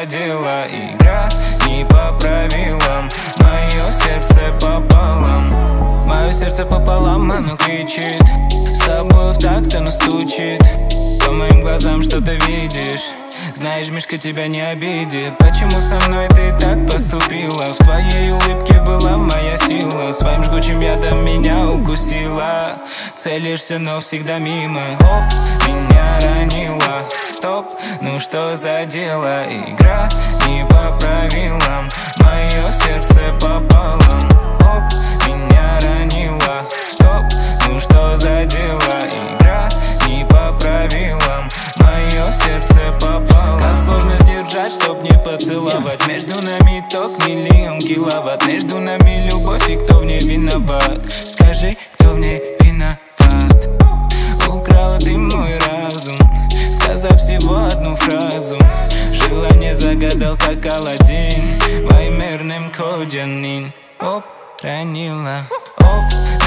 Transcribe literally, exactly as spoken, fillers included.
задела? Игра не по правилам, мое сердце пополам. Мое сердце пополам, оно кричит, с тобой в такт оно стучит. По моим глазам что ты видишь? Знаешь, Мишка тебя не обидит. Почему со мной ты так поступила? В твоей улыбке была моя сила. Своим жгучим ядом меня укусила. Целишься, но всегда мимо. Оп, меня ранила. Стоп, ну что за дело? Игра не по правилам, мое сердце пополам. Оп, меня ранила. Стоп, ну что за дело? Игра не по правилам, мое сердце пополам. Как сложно сдержать, чтоб не поцеловать. Между нами ток миллион киловатт. Между нами любовь, и кто в ней виноват? Скажи, кто в ней виноват? Украла ты мой разум, сказав всего одну фразу. Желание загадал, как Аладдин, в аймерном коде нин. Оп, ранила. Оп,